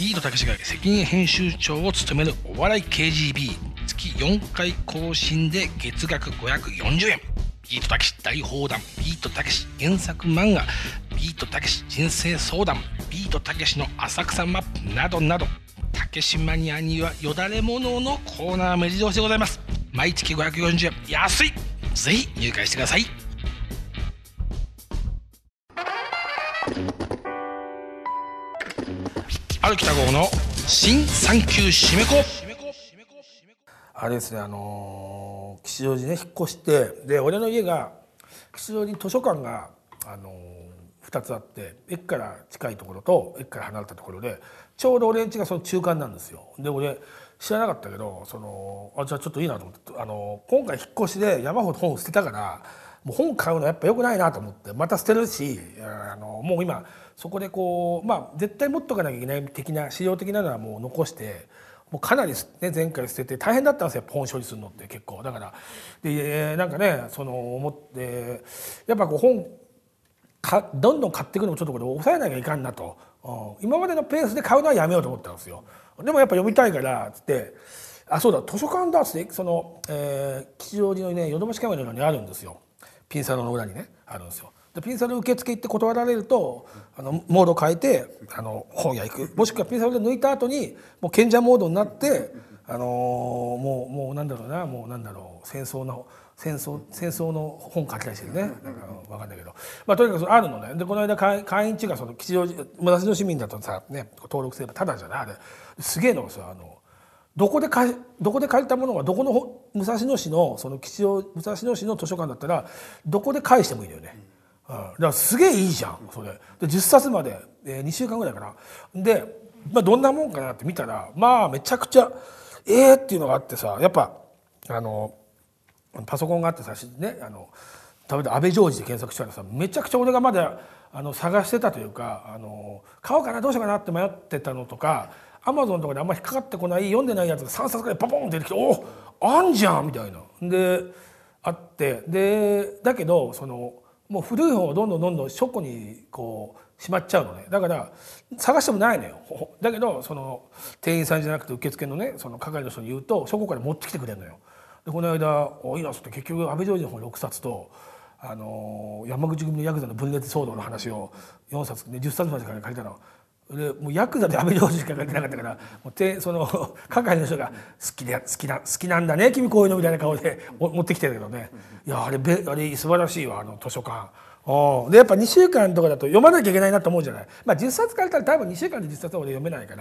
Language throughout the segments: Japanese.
ビートたけしが責任編集長を務めるお笑い KGB、 月4回更新で月額540円。ビートたけし大放談、ビートたけし原作漫画、ビートたけし人生相談、ビートたけしの浅草マップなどなど、たけしマニアにはよだれもののコーナー目白押しでございます。毎月540円、安い。ぜひ入会してください。歩きた号の新産休締め子。あれですね、吉祥寺ね引っ越して、で俺の家が吉祥寺に図書館が、2つあって、駅から近いところと駅から離れたところで、ちょうど俺ん家がその中間なんですよ。で俺知らなかったけど、じゃあちょっといいなと思って、今回引っ越しで山ほど本を捨てたから、もう本買うのやっぱ良くないなと思って、また捨てるし、もう今そこでこう絶対持っとかなきゃいけない的な資料的なのはもう残して、もうかなりね前回捨てて大変だったんですよ、本処理するのって結構。だからでなんかね思ってやっぱこう本どんどん買っていくのもちょっとこれ抑えなきゃいかんなと、今までのペースで買うのはやめようと思ったんですよ。でもやっぱ読みたいからっつって、そうだ図書館だっつって吉祥寺のねヨドバシカメラにあるんですよ。ピンサロの裏にねあるんですよ。でピンサロ受付行って断られるとモード変えて本屋行く、もしくはピンサロで抜いた後にもう賢者モードになってもうなんだろうな、もうなんだろう、戦争の本書きたりしてるね、なんか分かんないけど、とにかくあるのね。でこの間会員地が吉祥寺武蔵野市民だとさね、登録すればタダじゃないあれ。すげえのがさどこで借りたものがどこの武蔵野市の武蔵野市の図書館だったらどこで返してもいいのよね。だからすげえいいじゃんそれで。10冊まで、2週間ぐらいかな。で、どんなもんかなって見たらめちゃくちゃっていうのがあってさ、やっぱパソコンがあってさね、例えば安倍ジョージで検索したらさ、めちゃくちゃ俺がまだ探してたというか、買おうかなどうしようかなって迷ってたのとか、アマゾンとかであんまり引っかかってこない読んでないやつが3冊ぐらいポポンって出てきて、おあんじゃんみたいなであって、でだけどもう古い本をどんどん書庫にこうしまっちゃうのね。だから探してもないのよ。だけど店員さんじゃなくて受付のね係の人に言うと書庫から持ってきてくれるのよ。でこの間いいなっつって結局安倍ジョージの本6冊と山口組のヤクザの分裂騒動の話を4冊で10冊まで借りたの。でもうヤクザで安倍ジョージしか書いてなかったから、もう係の人が好きなんだね君こういうのみたいな顔で持ってきてるけどね。いやあれ素晴らしいわ図書館。でやっぱ2週間とかだと読まなきゃいけないなと思うじゃない。10冊借りたら多分2週間で10冊は俺読めないから、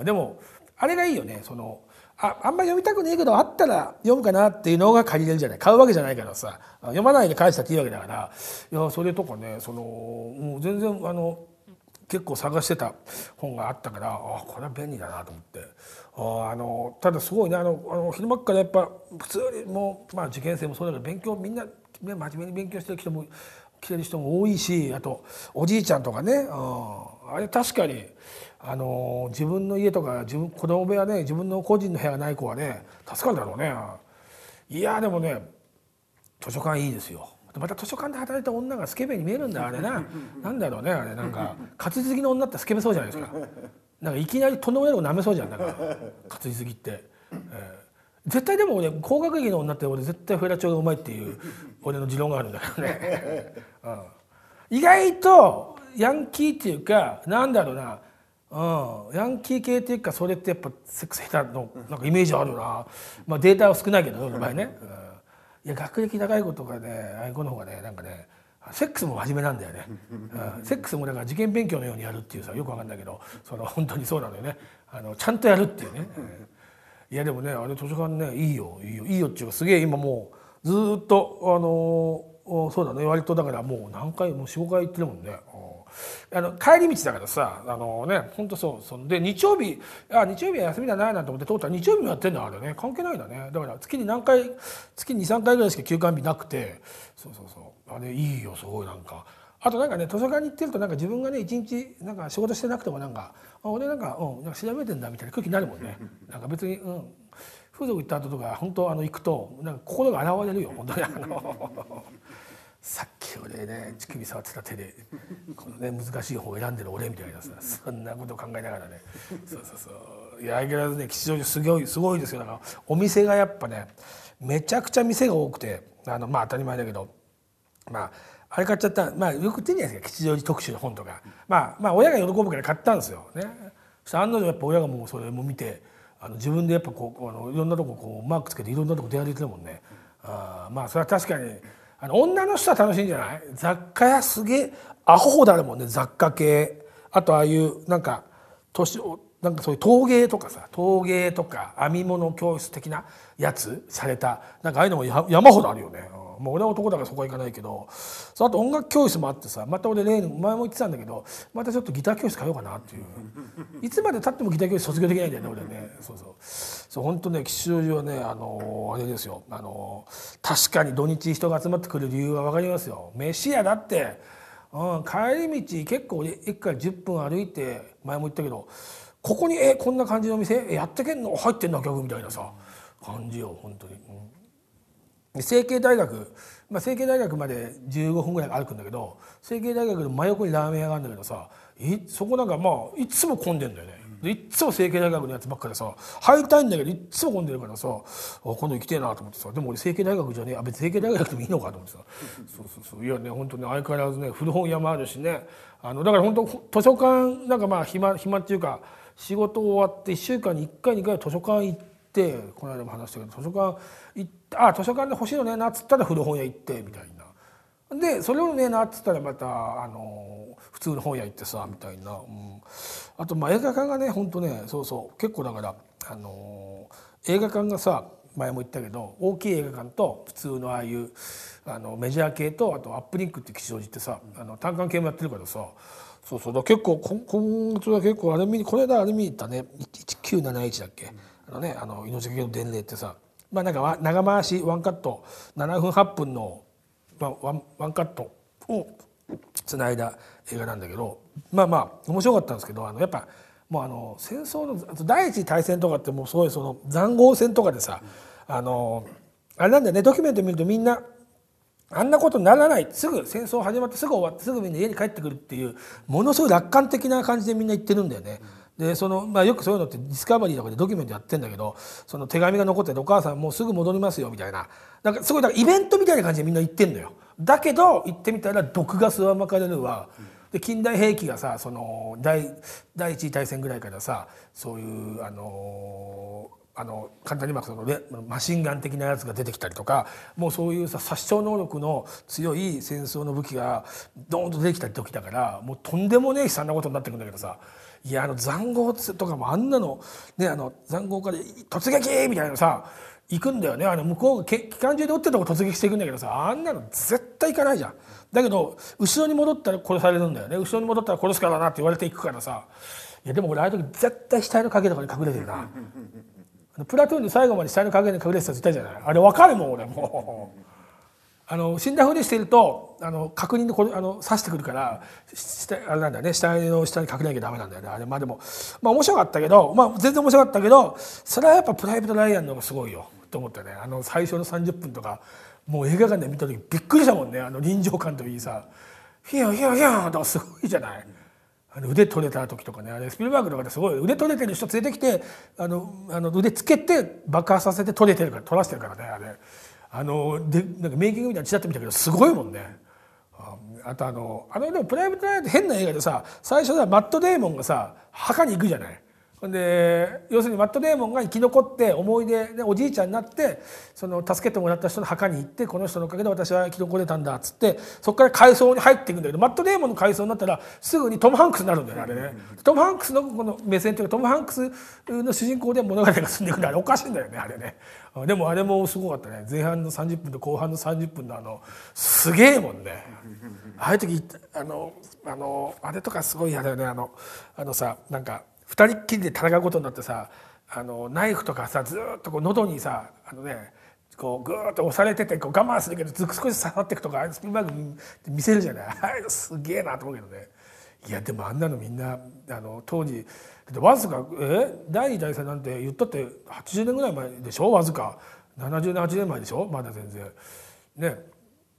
でもあれがいいよね。あんまり読みたくねえけどあったら読むかなっていうのが借りれるじゃない。買うわけじゃないからさ、読まないで返したっていいわけだから。いやそれとかねもう全然結構探してた本があったから、これは便利だなと思って。ただすごいね昼間からやっぱ普通にもう受験生もそうだけど勉強みんな、ね、真面目に勉強してる人も来てる人も多いし、あとおじいちゃんとかね、あれ確かに自分の家とか子供部屋ね、自分の個人の部屋がない子はね助かるだろうね。いやでもね図書館いいですよ。また図書館で働いた女がスケベに見えるんだあれな。なんだろうねあれ、なんか活字好きの女ってスケベそうじゃないですか。なんかいきなりとんでもないとこ舐めそうじゃん、なんか活字好きって。絶対でも俺高学歴の女って俺絶対フェラチオがうまいっていう俺の持論があるんだけどね。意外とヤンキーっていうかなんだろうな、ヤンキー系っていうかそれってやっぱセックス下手のなんかイメージあるな。データは少ないけど俺の場合ね。いや学歴高い子とかねああいう子の方がねなんかねセックスも真面目なんだよね。セックスもだから受験勉強のようにやるっていうさ、よくわかんないけど本当にそうなのよね。ちゃんとやるっていうね。いやでもねあれ図書館ねいいよっていうか、すげえ今もうずっとそうだね、割とだからもう何回も4、5回行ってるもんね。帰り道だからさ本当そうで日曜日は休みだななんて思って通ったら日曜日もやってんだあれね。関係ないんだね。だから月に2、3回ぐらいしか休館日なくて、そうあれいいよすごい。なんかあとなんかね図書館に行ってるとなんか自分がね一日なんか仕事してなくてもなんか俺なんか調べてんだみたいな空気になるもんね。なんか別に風俗行った後とか本当行くとなんか心が洗われるよ本当に。 さっき俺ね乳首触ってた手でこのね難しい方を選んでる俺みたいなさ、そんなことを考えながらね、そうそうそう、いや相変わらずね吉祥寺すごいですよ。だからお店がやっぱねめちゃくちゃ店が多くて、まあ当たり前だけど、まああれ買っちゃった、まあよく言ってんじゃないですか、吉祥寺特集の本とか、まあ親が喜ぶから買ったんですよね。そしたら案の定やっぱ親がもうそれも見て、自分でやっぱこういろんなとここうマークつけていろんなとこ出歩いてるもんね。まあそれは確かに女の人は楽しいんじゃない？雑貨屋すげえアホほどあるもんね、雑貨系。あとああいうなんかなんかそういう陶芸とか編み物教室的なやつされたなんかああいうのも山ほどあるよね。もう俺は男だからそこは行かないけど、あと音楽教室もあってさ、また俺前も言ってたんだけど、またちょっとギター教室通おうかなっていう。いつまでたってもギター教室卒業できないんだよね俺ね。そう本当ね吉祥寺はねあれですよ、確かに土日人が集まってくる理由は分かりますよ。飯屋だって、帰り道結構駅から10分歩いて、前も言ったけどここにこんな感じの店やってけんの入ってんの客みたいなさ感じよ本当に。成蹊大学、成蹊大学まで15分ぐらい歩くんだけど、成蹊大学の真横にラーメン屋があるんだけどさ、そこなんかいつも混んでんだよね。でいつも成蹊大学のやつばっかでさ入りたいんだけどいつも混んでるからさ、今度行きてえなと思ってさ、でも俺成蹊大学じゃねえ、別に成蹊大学でもいいのかと思ってさ、そういやね本当ね相変わらずね古本屋もあるしね、だから本当図書館なんか暇っていうか仕事終わって1週間に1回2回は図書館行って。この間も話したけど図書館行って図書館で欲しいのねえなっつったら古本屋行ってみたいな、でそれをねえなっつったらまた普通の本屋行ってさみたいな、あと映画館がね本当ねそう結構だから映画館がさ前も言ったけど大きい映画館と普通のああいうメジャー系とあとアップリンクって吉祥寺ってさ単館系もやってるからさ。そうだ結構今月は結構この間あれ見に行ったね1971だっけ命がけの伝令ってさ、なんか長回しワンカット7分8分の、ワンカットをつないだ映画なんだけど面白かったんですけどやっぱもう戦争の第一次大戦とかってもうすごいその塹壕戦とかでさあれなんだよね、ドキュメント見るとみんなあんなことにならない、すぐ戦争始まってすぐ終わってすぐみんな家に帰ってくるっていうものすごい楽観的な感じでみんな言ってるんだよね。でよくそういうのってディスカバリーとかでドキュメントやってんだけど、その手紙が残っててお母さんもうすぐ戻りますよみたいな、なんかすごいイベントみたいな感じでみんな言ってんのよ。だけど行ってみたら毒ガスはまかれるわ。で近代兵器がさ第一次大戦ぐらいからさそういう簡単に言えばマシンガン的なやつが出てきたりとか、もうそういうさ殺傷能力の強い戦争の武器がドーンと出てきた時だから、もうとんでもねえ悲惨なことになってくるんだけどさ、いや塹壕とかもあんなのね塹壕から突撃みたいなさ行くんだよね。向こうが機関銃で撃ってるとこ突撃していくんだけどさ、あんなの絶対行かないじゃん。だけど後ろに戻ったら殺されるんだよね。後ろに戻ったら殺すからなって言われていくからさ、いやでも俺ああいう時絶対死体の陰とかに隠れてるな。プラトゥーンで最後まで死体の陰に隠れてた人いたじゃない。あれ分かるもん俺もう死んだふりしてると確認で刺してくるからあれなんだよね、死体の下に隠れなきゃダメなんだよねあれ。でも面白かったけど、全然面白かったけど、それはやっぱプライベート・ライアンの方がすごいよと思ったね。最初の30分とかもう映画館で見た時びっくりしたもんね。臨場感といいさヒヤヒヤヒヤとかすごいじゃない。腕取れた時とかね、スピルバーグとかですごい腕取れてる人連れてきて腕つけて爆破させて取らしてるからねあれ。でなんかメイキングみたいなチラッと見たけどすごいもんね。あとでもプライベート・ライアンって変な映画でさ、最初はマット・デーモンがさ墓に行くじゃない。で要するにマット・デーモンが生き残って思い出でおじいちゃんになって助けてもらった人の墓に行って、この人のおかげで私は生き残れたんだっつってそこから階層に入っていくんだけど、マット・デーモンの階層になったらすぐにトム・ハンクスになるんだよねあれね。トム・ハンクスのこの目線というかトム・ハンクスの主人公で物語が進んでいくんで、あれおかしいんだよねあれね。でもあれもすごかったね。前半の30分と後半の30分のすげえもんね。ああいう時あれとかすごい嫌だよね。さなんか二人っきりで戦うことになってさナイフとかさずっと喉にさこうグーッと押されてて我慢するけど少し刺さっていくとかスピルバーグ見せるじゃない。すげえなと思うけどね。いやでもあんなのみんな当時わずか第二次大戦なんて言ったって80年ぐらい前でしょ。わずか70年80年前でしょ。まだ全然ね。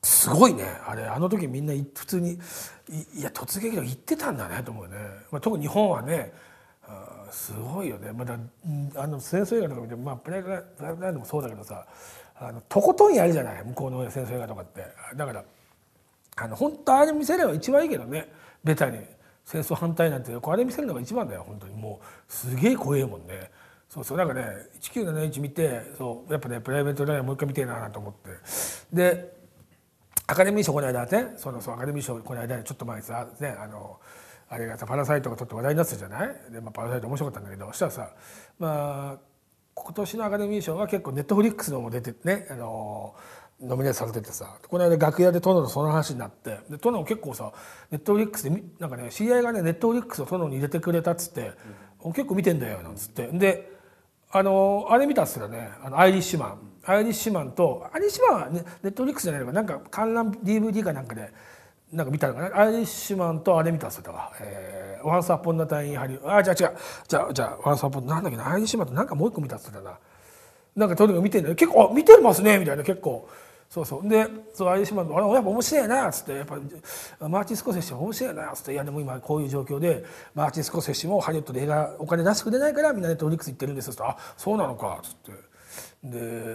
すごいねあれ。あの時みんな普通にいや突撃とか行ってたんだねと思うね、特に日本はねすごいよね。まだ戦争映画とか見て、プライドラインもそうだけどさ、とことんやるじゃない向こうの戦争映画とかって。だから本当あれ見せれば一番いいけどね、ベタに戦争反対なんてあれ見せるのが一番だよ本当に。もうすげえ怖えもんね。そうなんかね1971見てやっぱねプライベートラインもう一回見てえなと思って、でアカデミー賞この間ね、アカデミー賞この間ちょっと前にさねあれがさパラサイトがとって話題になってたじゃない。で、パラサイト面白かったんだけど、そしたらさ今年のアカデミー賞は結構ネットフリックスのも出てねノミネートされててさ、この間楽屋で殿とその話になって、で殿結構さネットフリックスでなんかね知り合いがねネットフリックスを殿に入れてくれたっつって、結構見てんだよなんつって、であれ見たっすよね、アイリッシュマンはネットフリックスじゃないのかなんか観覧 DVD かなんかでなんか見たのかな。アイリッシュマンとあれ見たっすよ。ワンスアポンナタインハリウッド、じゃあワンスアポンなんだっけな、アイリッシュマンとなんかもう一個見たっすよな。なんかとにかく見てんだよ結構。見てますねみたいな結構。でアイリッシュマンとやっぱ面白いなっつって、やっぱマーチン・スコセッシ面白いなっつって、いやでも今こういう状況でマーチン・スコセッシもハリウッドで映画お金出してくれないからみんなネットフリックス行ってるんですって、あそうなのかっつって、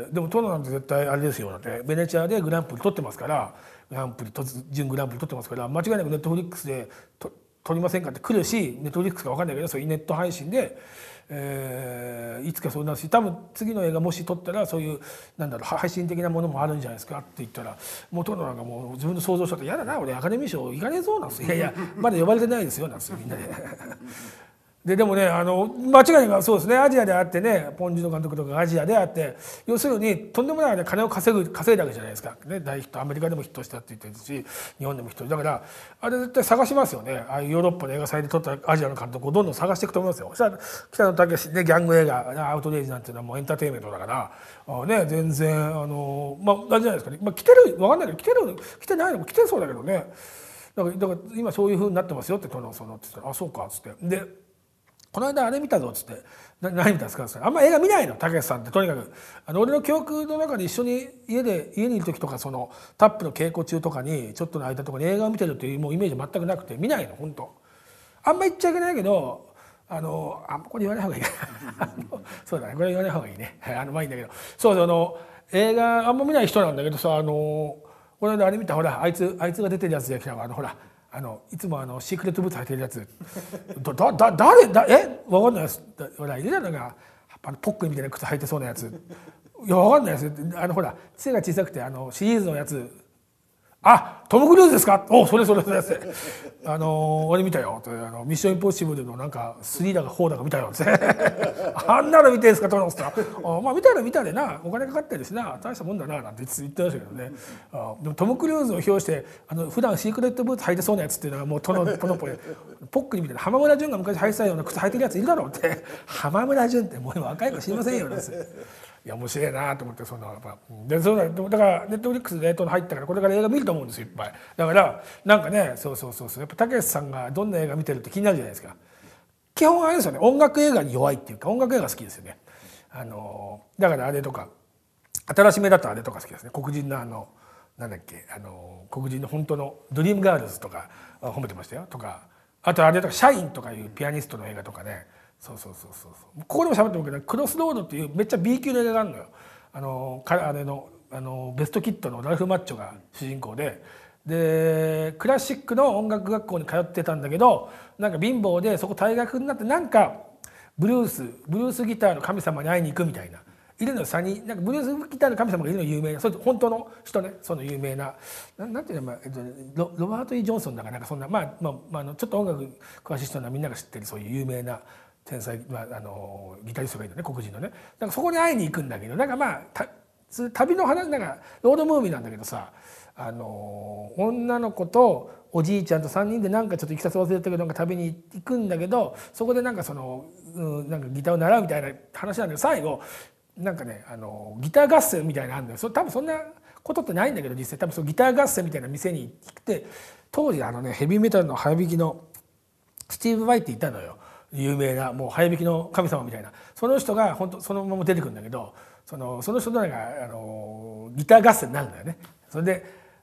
でも殿なんて絶対あれですよだってベネチアでグランプリ取ってますから、準グランプリ取ってますから、間違いなくネットフリックスで取りませんかって来るし、ネットフリックスか分かんないけどそういうネット配信で、いつかそうなるし、多分次の映画もし撮ったらそういう配信的なものもあるんじゃないですかって言ったら、もう殿なんかもう自分の想像しちゃって嫌だな俺アカデミー賞行かねえぞなんですよ。いやまだ呼ばれてないですよなんですよみんなで。でもね間違いなくそうですね、アジアであってね、ポン・ジュノ監督とかがアジアであって、要するにとんでもない金を稼いだわけじゃないですか、ね、大ヒットアメリカでもヒットしたって言ってるし日本でもヒットだから、あれ絶対探しますよね。ああいうヨーロッパの映画祭で撮ったアジアの監督をどんどん探していくと思いますよ。そしたら北野武ねギャング映画アウトレイジなんていうのはもうエンターテインメントだからね、全然あれじゃないですかね、来てる分かんないけど来てないのも来てそうだけどね。だから今そういう風になってますよって殿って言ったら「あそうか」っつって、でこの間あれ見たぞっつって「何見たんですか?」ってあんま映画見ないのたけしさんって。とにかく俺の記憶の中で一緒に家にいる時とかタップの稽古中とかにちょっとの間とかに映画を見てるっていうもうイメージ全くなくて見ないの本当。あんま言っちゃいけないけどこれ言わない方がいいそうだねこれ言わない方がいいねまあいいんだけど映画あんま見ない人なんだけどさこの間あれ見たほらあいつが出てるやつでほらいつもシークレットブーツ履いてるやつ誰分かんないです。ほらいるじゃないかポックリみたいな靴履いてそうなやつ。いや分かんないですほら背が小さくてシリーズのやつ。トム・クルーズですか。それ俺見たよミッションインポッシブルのなんか3だか4だか見たよってあんなの見てんすかトムって言ったら見たら見たでなお金かかってるしな大したもんだななんて言ってましたけどね。でもトム・クルーズを表して普段シークレットブーツ履いてそうなやつっていうのはもうポックリみたいな浜村淳が昔履いてたような靴履いてるやついるだろうって浜村淳ってもう若い子知りませんよなんて。いや面白いなと思ってだからネットフリックスで入ったからこれから映画見ると思うんですよいっぱい。だからなんかねやっぱたけしさんがどんな映画見てるって気になるじゃないですか。基本あれですよね音楽映画に弱いっていうか音楽映画好きですよね。だからあれとか新しめだとあれとか好きですね。黒人のなんだっけ黒人の本当のドリームガールズとか褒めてましたよとか、あとあれとかシャインとかいうピアニストの映画とかね。ここでも喋ってるけどクロスロードっていうめっちゃ B 級の映画があるのよ。あれのベストキッドのラルフ・マッチョが主人公でクラシックの音楽学校に通ってたんだけどなんか貧乏でそこ退学になってなんかブルースギターの神様に会いに行くみたいないるのよ。なんかブルースギターの神様がいるの有名なそれ本当の人ね。その有名ななんていうのロバート・イ・ジョンソンだからなんかそんなちょっと音楽詳しい人はみんなが知ってるそういう有名な天才、ギタリストがいるのね黒人のね。なんかそこに会いに行くんだけどなんか旅の話なんかロードムービーなんだけどさ女の子とおじいちゃんと3人でなんかちょっといきさつ忘れたけどなんか旅に行くんだけどそこでなんかなんかギターを習うみたいな話なんだけど最後なんかねギター合戦みたいなのあるんだよ。多分そんなことってないんだけど実際多分ギター合戦みたいな店に行って当時ヘビーメタルの早弾きのスティーブ・バイっていたのよ。有名なもう早弾きの神様みたいなその人が本当そのまま出てくるんだけどその人となんかギター合戦になるんだよね。それで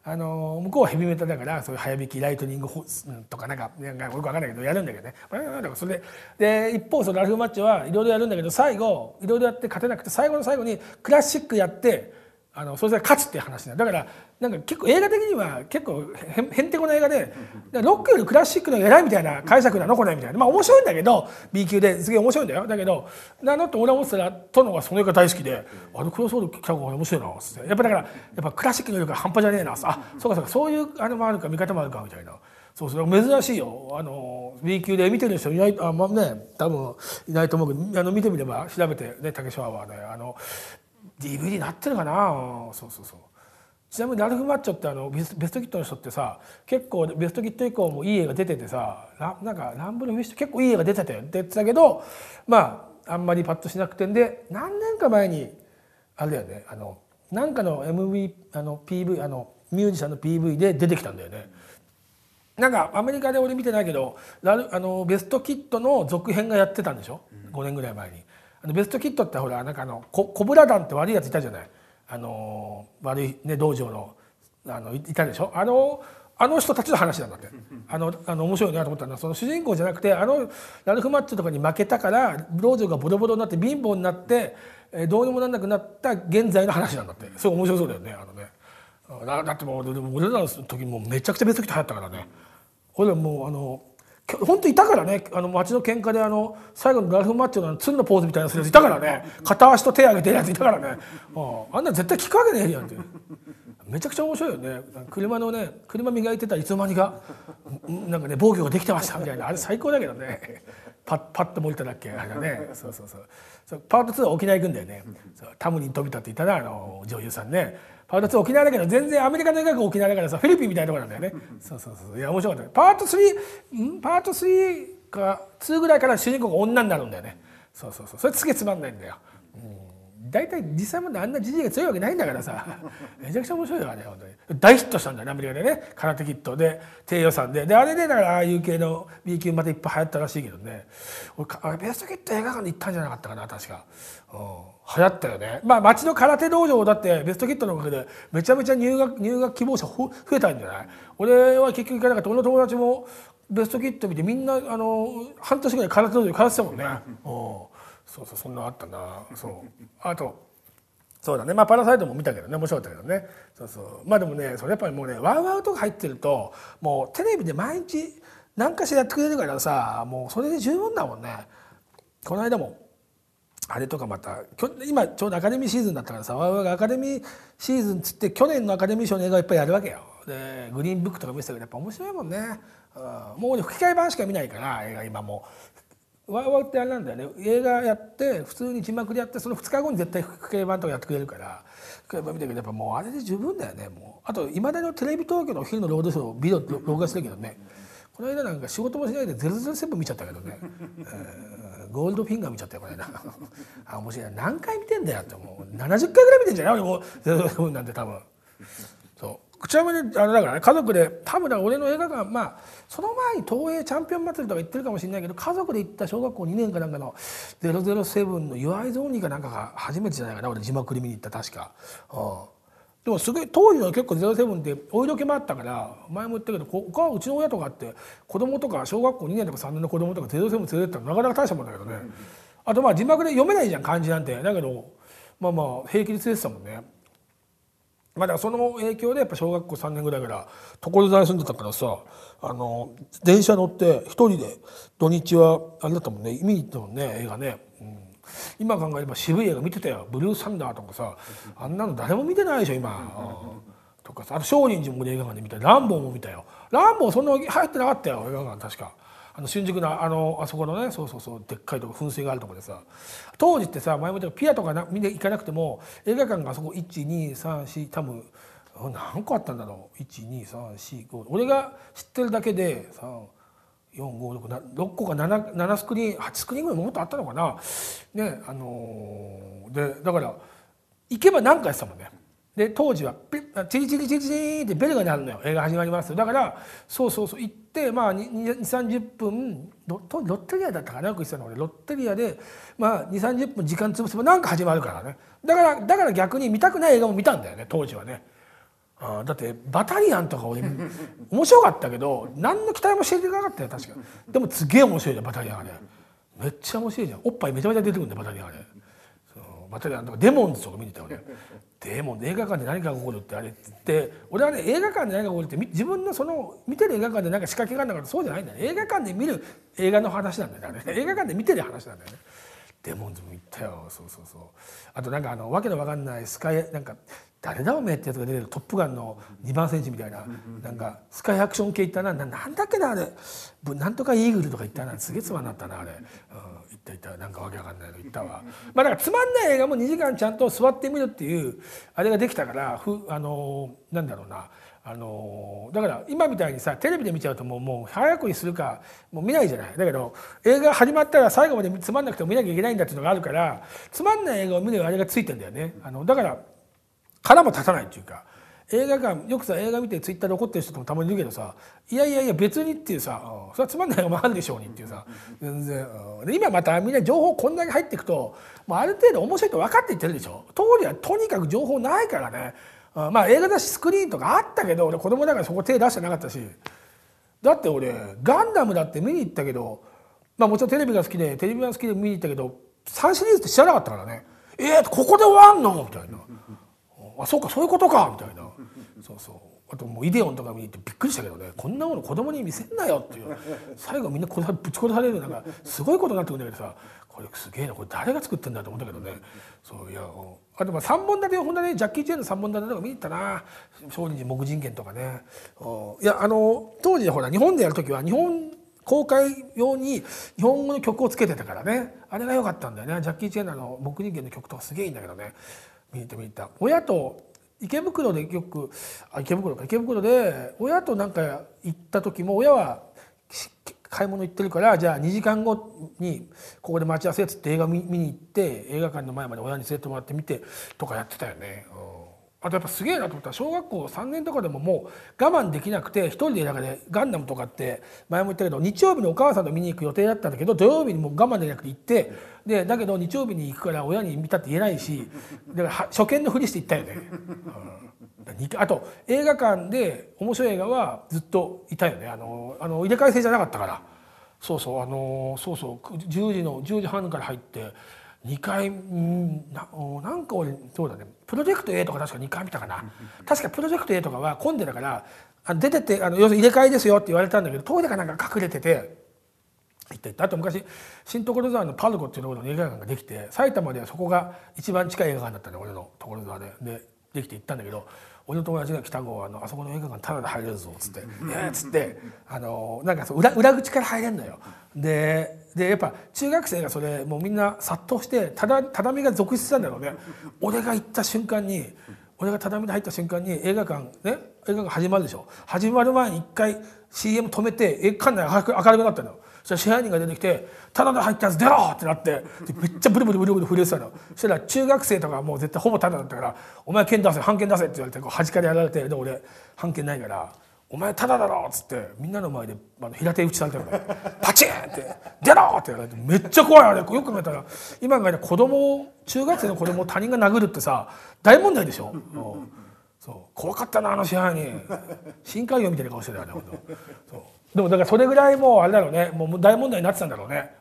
向こうはヘビメタだからそういう早弾きライトニングとかなんかよく分かんないけどやるんだけどね。だからそれで一方そのラルフマッチはいろいろやるんだけど最後いろいろやって勝てなくて最後の最後にクラシックやってそれで勝つっていう話だからなんか結構映画的には結構へんてこな映画でロックよりクラシックの方が偉いみたいな解釈なのこれみたいな面白いんだけど B 級ですげえ面白いんだよだけどって俺は思ってたら殿がその映画大好きでクロスオール脚本面白いなってやっぱだからやっぱクラシックの力が半端じゃねえなそういうもあるか見方もあるかみたいなそう珍しいよB 級で見てる人いない多分いないと思うけど見てみれば調べてね竹島はねDVD になってるかなそうちなみにラルフ・マッチョってベストキットの人ってさ結構ベストキット以降もいい映画出ててさなんかランブルフィッシュ結構いい映画出てたよって言ってたけどあんまりパッとしなくてんで何年か前にあれだよねなんかの MV PV ミュージシャンの PV で出てきたんだよね。なんかアメリカで俺見てないけどベストキットの続編がやってたんでしょ5年ぐらい前に。ベストキットってほらなんかコブラ団って悪いやついたじゃない。悪いね道場のいたでしょあの人たちの話なんだって面白いなと思ったのはその主人公じゃなくてラルフマッチョとかに負けたから道場がボロボロになって貧乏になってどうにもならなくなった現在の話なんだってすごい面白そうだよねだってもう俺らの時もめちゃくちゃベストキット流行ったからね俺らもう本当いたからね街の喧嘩で最後のラルフマッチョの鶴のポーズみたいなやついたからね片足と手上げてるやついたからねあんな絶対聞くわけねえやんってめちゃくちゃ面白いよね車磨いてたらいつの間にかなんかね防御ができてましたみたいなあれ最高だけどねパッと森田だっけあれねそうパート2は沖縄行くんだよねタムリン飛びたって言ったな女優さんねパート2沖縄だけど全然アメリカの映画が沖縄だからさフィリピンみたいなところなんだよねいや面白かったパート3か2ぐらいから主人公が女になるんだよねそれすげえつまんないんだよ大体実際まであんなジジイが強いわけないんだからさめちゃくちゃ面白いよね本当に大ヒットしたんだよねアメリカでね空手キットで低予算であれでだからああいう系の B 級またいっぱい流行ったらしいけどね俺ベストキット映画館で行ったんじゃなかったかな確か流行ったよね街の空手道場だってベストキットのおかげでめちゃめちゃ入学希望者増えたんじゃない俺は結局行かなかった俺の友達もベストキット見てみんな半年ぐらい空手道場通ってたもんねそんなあったなあとそうだねパラサイトも見たけどね面白かったけどねでもねそれやっぱりもうねワウワウとか入ってるともうテレビで毎日何かしらやってくれるからさもうそれで十分だもんね。この間もあれとかまた今ちょうどアカデミーシーズンだったからさワウワウがアカデミーシーズンつって去年のアカデミー賞の映画をいっぱいやるわけよ。でグリーンブックとか見せたけどやっぱ面白いもんね。もう俺吹き替え版しか見ないから映画今もワウワウってあれなんだよね映画やって普通に字幕でやってその2日後に絶対吹き替え版とかやってくれるから吹き替え版見たけどやっぱもうあれで十分だよね。もうあといまだにテレビ東京のお昼のロードショービデオ録画してるけどねこの間なんか仕事もしないで007見ちゃったけどねゴールドフィンガー見ちゃったよこの間面白いな何回見てんだよってもう70回ぐらい見てんじゃない俺も007なんて多分ちなみにだからね家族で多分俺の映画館その前に東映チャンピオン祭りとか行ってるかもしれないけど家族で行った小学校2年かなんかの007の「ユアイズオンリー」かなんかが初めてじゃないかな俺字幕で見に行った確か。でもすごい当時は結構007ってお色気もあったから前も言ったけど他はうちの親とかって子供とか小学校2年とか3年の子供とか007連れてったらなかなか大したもんだけどね。あと字幕で読めないじゃん漢字なんてだけど平気で連れてたもんね。だからその影響でやっぱ小学校3年ぐらいから所沢に住んでたからさ電車乗って一人で土日はあれだったもんね見に行ったもんね映画ね、今考えれば渋い映画見てたよブルーサンダーとかさあんなの誰も見てないでしょ今、とかさあと少林寺も映画館で見たよランボーも見たよランボーそんな入ってなかったよ映画館確か。新宿のあそこのねそうでっかいとこ噴水があるところでさ当時ってさ前も言ったピアとかみんな行かなくても映画館があそこ1234多分何個あったんだろう12345俺が知ってるだけで34566個か7スクリーン8スクリーンぐらいもっとあったのかなねでだから行けば何回やってたもんね。で当時はチリチリチリチリってベルが鳴るのよ映画始まりますだからそう行って2030分ロッテリアだったかなよく言ってたの俺ロッテリアで2030分時間潰せばなんか始まるからねだから逆に見たくない映画も見たんだよね当時はね。 だってバタリアンとか俺面白かったけど何の期待もしてなかったよ確か。でもすげえ面白いじゃんバタリアンあれ。めっちゃ面白いじゃん。おっぱいめちゃめちゃ出てくるんだよバタリアンあれ。バタリアンとかデモンズとか見に行ったよ俺。デモン映画館で何かが起こるってあれって俺はね映画館で何かが起こるって自分のその見てる映画館で何か仕掛けがあるんだからそうじゃないんだよね。映画館で見る映画の話なんだよね。映画館で見てる話なんだよね。デモンズも行ったよ。そうそうそう。あとなんかわけのわかんないスカイなんか誰だおめえってやつが出てる「トップガン」の2番センチみたいななんかスカイアクション系行ったな。なんだっけなあれなんとかイーグルとか行ったな。すげえつまんなったなあれ。行ったなんかわけわかんないの行ったわ。まあだからつまんない映画も2時間ちゃんと座ってみるっていうあれができたからなんだろうな。だから今みたいにさテレビで見ちゃうともう早くにするかもう見ないじゃない。だけど映画始まったら最後までつまんなくても見なきゃいけないんだっていうのがあるからつまんない映画を見るあれがついてんだよね。だから腹も立たないっていうか映画館よくさ映画見てツイッターで怒ってる人ともたまにいるけどさいやいやいや別にっていうさそれはつまんない映画もあるでしょうにっていうさ全然で今またみんな情報こんだけ入っていくともうある程度面白いと分かっていってるでしょ。当時はとにかく情報ないからね。まあ映画だしスクリーンとかあったけど俺子供だからそこ手出してなかったしだって俺ガンダムだって見に行ったけどまあもちろんテレビが好きでテレビが好きで見に行ったけど3シリーズって知らなかったからね。ここで終わんのみたいな。あそうかそういうことかみたいな。そうそうあともうイデオンとか見に行ってびっくりしたけどねこんなもの子供に見せんなよっていう最後みんなぶち殺されるなんかすごいことになってくるんだけどさこれすげえなこれ誰が作ってんだと思ったけどね。そういやあと3本立てほんとねジャッキー・チェンの3本立てとか見に行ったな。少林寺木人剣とかね。いや当時ほら日本でやる時は日本公開用に日本語の曲をつけてたからねあれが良かったんだよね。ジャッキー・チェンの木人剣の曲とかすげえいいんだけどね見に行った親と池袋でよく池袋で親となんか行った時も親は買い物行ってるからじゃあ2時間後にここで待ち合わせっつって映画見に行って映画館の前まで親に連れてもらって見てとかやってたよね。あとやっぱすげえなと思ったら小学校3年とかでももう我慢できなくて一人で中でガンダムとかって前も言ったけど日曜日にお母さんと見に行く予定だったんだけど土曜日にもう我慢できなくて行ってでだけど日曜日に行くから親に見たって言えないしだから初見のふりして行ったよね。あと映画館で面白い映画はずっといたよね。入れ替え制じゃなかったからそうそう10時半から入って2回なんか俺そうだねプロジェクト A とか確か2回見たかな。確かプロジェクト A とかは混んでたから出てって要するに入れ替えですよって言われたんだけどトイレかなんか隠れてて行ったあと昔新所沢のパルコっていうところの映画館ができて埼玉ではそこが一番近い映画館だったね俺の所沢できて行ったんだけど俺の友達が来た後あそこの映画館タダで入れるぞっつってっつってなんか裏口から入れんのよ。でやっぱ中学生がそれもうみんな殺到してただみが続出したんだろうね。俺がただみで入った瞬間に映画館始まるでしょ。始まる前に一回 CM 止めて映画館内明るくなったのよ。そしたら支配人が出てきて「タダで入ったやつ出ろ!」ってなってめっちゃブルブル震えてたの。そしたら中学生とかもう絶対ほぼタダだったから「お前券出せ半券出せ」って言われて端からやられてで俺半券ないから「お前タダだろ!」っつってみんなの前で平手打ちされたのね。パチンって「出ろ!」って言われてめっちゃ怖いあれよく考えたら今が中学生の子供を他人が殴るってさ大問題でしょ。そう怖かったな支配人深海魚みたいな顔してたよね。そうでもだからそれぐらいもうあれだろうねもう大問題になってたんだろうね。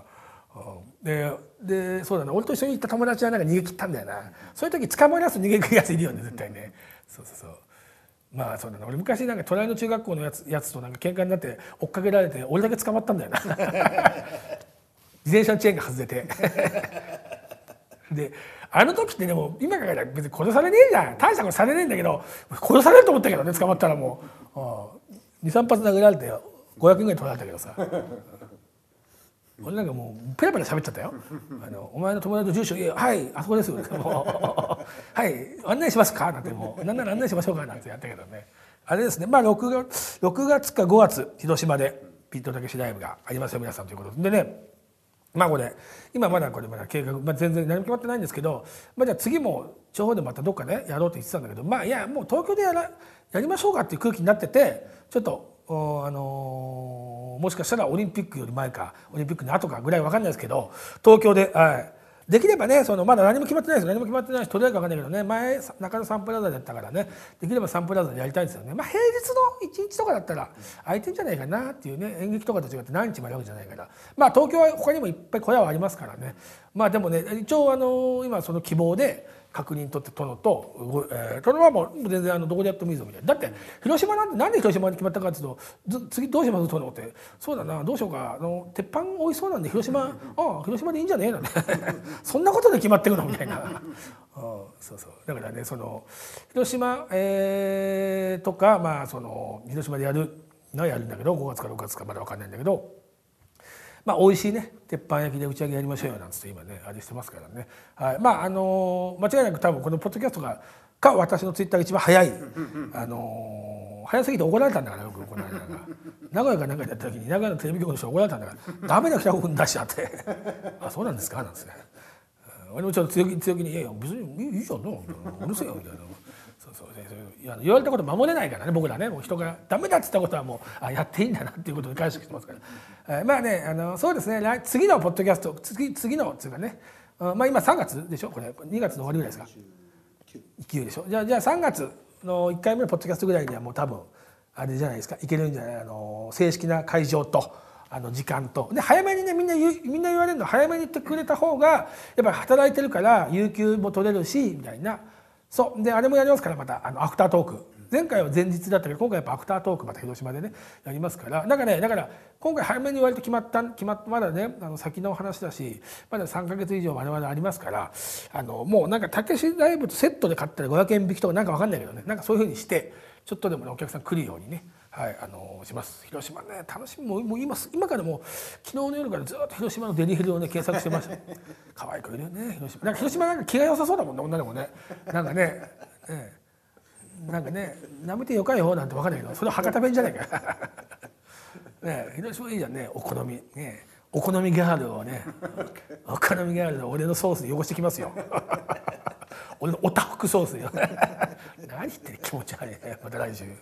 でそうだね俺と一緒に行った友達はなんか逃げ切ったんだよな。そういう時捕まえ出すと逃げ切るやついるよね絶対ね。そうまあそうだね俺昔なんか隣の中学校のやつとなんか喧嘩になって追っかけられて俺だけ捕まったんだよな。自転車のチェーンが外れてであの時ってでも今から別に殺されねえじゃん。大したことされねえんだけど殺されると思ったけどね捕まったらもう23発殴られて500円ぐらい取られたけどさ俺なんかもうペラペラ喋っちゃったよ。お前の友達の住所はいあそこですはい案内しますかなんてもうなんなら案内しましょうかなんてやったけどねあれですね。まあ6月か5月広島でビートたけしライブがありますよ皆さんということでね。まあこれ今まだ計画、全然何も決まってないんですけど、じゃあ次も地方でまたどっかねやろうと言ってたんだけどいやもう東京でやりましょうかっていう空気になっててちょっともしかしたらオリンピックより前かオリンピックの後かぐらい分かんないですけど東京で、 できればねまだ何も決まってないです。何も決まってないし取れるか分かんないけどね、前中野サンプラザだったからね、できればサンプラザでやりたいんですよね。平日の1日とかだったら空いてんじゃないかなっていうね。演劇とかと違って何日もやるわけじゃないから、東京は他にもいっぱい小屋はありますからね。でもね一応今その希望で確認取って殿と、殿はもう全然どこでやってもいいぞみたいな。だって広島なんで広島に決まったかっていうと、次どうします殿って、そうだなどうしようか、鉄板美味しそうなんで広島でいいんじゃねえなんてそんなことで決まってくのみたいなそうだからね広島、とか広島でやるのはやるんだけど、5月か6月かまだ分かんないんだけど、美味しいね鉄板焼きで打ち上げやりましょうよなんつって今ねあれしてますからね。はい、間違いなく多分このポッドキャストが私のツイッターが一番早い早すぎて怒られたんだから、よくこの間名古屋かなんかでやった時に名古屋のテレビ局の人が怒られたんだから「ダメだ北国君出しちゃってあそうなんですか」なんですね。俺もちょっと強気に「いやいや別にいいじゃんなうるせえよ」みたいな。言われたこと守れないからね僕らね。もう人がダメだって言ったことはもうやっていいんだなっていうことで解釈してますから。そうですね、次のポッドキャスト次のっていうかね、今3月でしょ、これ2月の終わりぐらいですか、9でしょ。じゃあ3月の1回目のポッドキャストぐらいにはもう多分あれじゃないですか、いけるんじゃない。正式な会場と時間とで早めにねみんな言われるの、早めに言ってくれた方がやっぱり働いてるから有給も取れるしみたいな。そうであれもやりますから、またアフタートーク、前回は前日だったけど今回やっぱアフタートークまた広島でねやりますから、だから今回早めに言われて決まったまだね先の話だし、まだ3ヶ月以上我々ありますから、もうなんかたけしライブとセットで買ったら500円引きとかなんか分かんないけどね、なんかそういうふうにしてちょっとでもねお客さん来るようにね、します。広島ね楽しみ、もう今からもう昨日の夜からずっと広島のデリヘルをね検索してました可愛い子いるよね広島。広島なんか気が良さそうだもんね、女の子ね。なんかねなめてよかよなんて分かんないけど、それは博多弁じゃないかね。広島いいじゃんね、お好みギャールをねお好みギャールの俺のソースで汚してきますよ俺のおたふくソースよ何言ってる気持ち悪いね。また来週。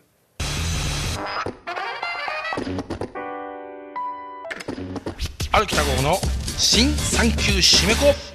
ある北郷の新産休締め子。